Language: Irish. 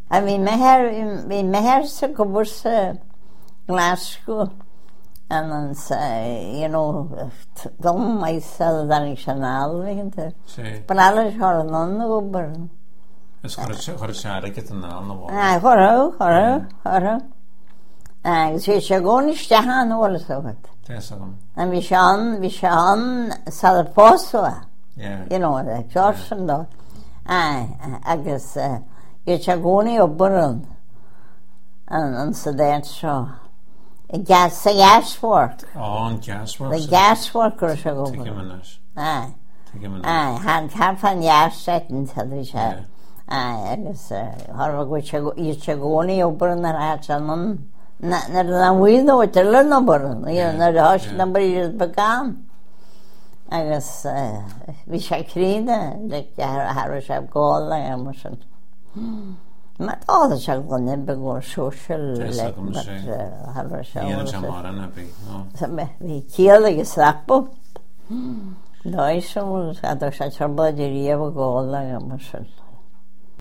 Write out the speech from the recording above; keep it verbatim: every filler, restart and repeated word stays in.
A bhí meher bhí meher sa gobur sa Glasgow and an sa, you know, dom mai sa dan chanal vigente. Sí. Palala jornon no gobur. Es chor chor chara get an al no. Ah, choro, choro, choro. Ah, sé chagoni stahan wala sogat. Tesagam. And vi shan, vi shan sa poswa. Yeah. You know, the George and the ah, I guess uh, you chagoni oburun. And and so that so gas the gas work. Oh, and gas work. The gas worker should go. Take him in it. Ah. Take him in it. Ah, hand half an gas setting to the chat. Ah, I guess how which you chagoni oburun and achanon. Na na na we know what to learn oburun. You know the hush number is began. I guess vi shakrina like har shab goal I am so. Mat all the shagone begor social like but har shab. Yeah, chamara na be. No. Some vi kiel ge sapo. Doi so ado shab bodiria goal I am so.